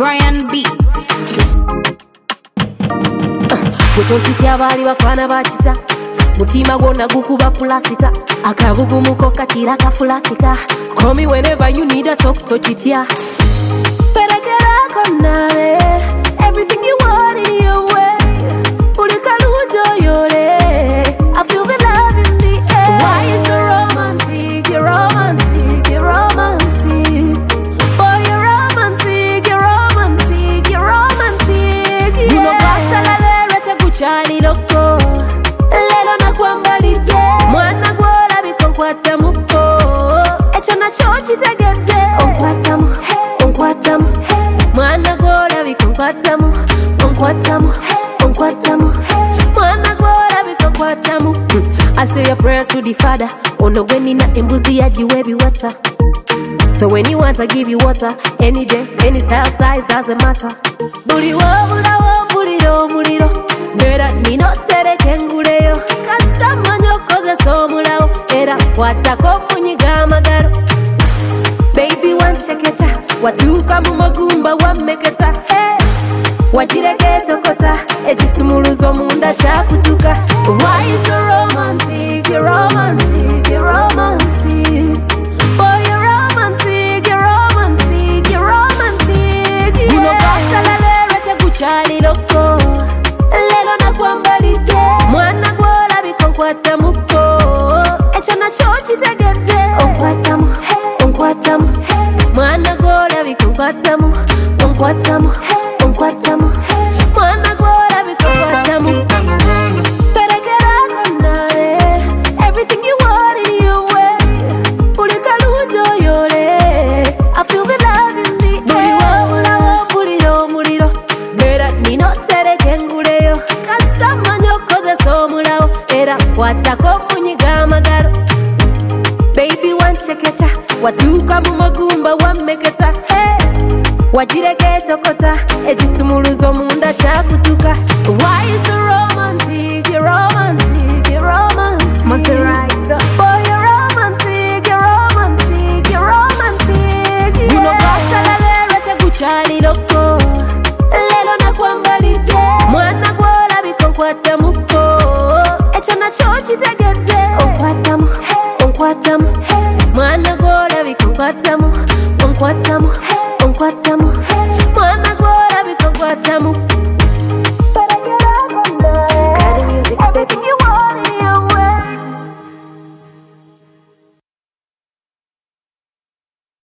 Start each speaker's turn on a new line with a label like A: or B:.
A: Brian Beats.
B: Mutochitya bali bakwana bachita mutima gwonna gukuba pulasita akabugumuko kakira kafulasika. Call me whenever you need a talk tochitya perekerako nabe everything you want in your way ulikalunjo yole. I feel the love in the air. Why you so romantic? You're romantic, you're romantic. Boy, you're romantic, you're romantic, you're romantic. Yeah. Uno pasa la verete kuchali loko lelo na kwambalite mwana gwora bikonkwata muko echo na chochi tegete onkwatamu onkwatamu mwana gwora bikonkwatamu onkwatamu onkwatamu mwana gwora bikonkwatamu. I say a prayer to the Father ono gweni na embuzi yajiwe biwata. So when you want I give you water any day, any style, size, doesn't matter. Buli wabula wambuliro muliro Bera nino tere kenguleyo Kasta manyo koze somulao Era kwatako munyiga magaro. Baby wanchekecha watuka mumagumba wameketa. Hey, wajiregeto kota ejisumuluzo munda chakutuka. Why you so romantic? You're romantic, you're romantic. Boy, you're romantic, you're romantic, you're romantic. Yeah. Uno pasa la verete kuchali loko lelo na kwambalite mwana gwora bikonkwata muko echo na chochi tegete onkwatamu onkwatamu mwana gwora bikonkwatamu onkwatamu onkwatamu mwana gwora bikonkwatamu. Perekerako nabe everything you want in your way ulikalunjo yole. I feel the love in the air. Buli wabula wambuliro muliro bera nino tere kenguleyo kasta manyo koze somulao era kwatako munyiga magaro. Baby wanchekecha watuka mumagumba wameketa. Hey, wajiregeto kota ejisumuluzo munda chakutuka. Why you so romantic? You're romantic, you're romantic.
A: Maserati.
B: Boy, you're romantic, you're romantic, you're romantic. Yeah. Uno pasa la verete kuchali loko lelo na kwambalite mwana gwora bikonkwata muko echo na chochi tegete onkwatamu onkwatamu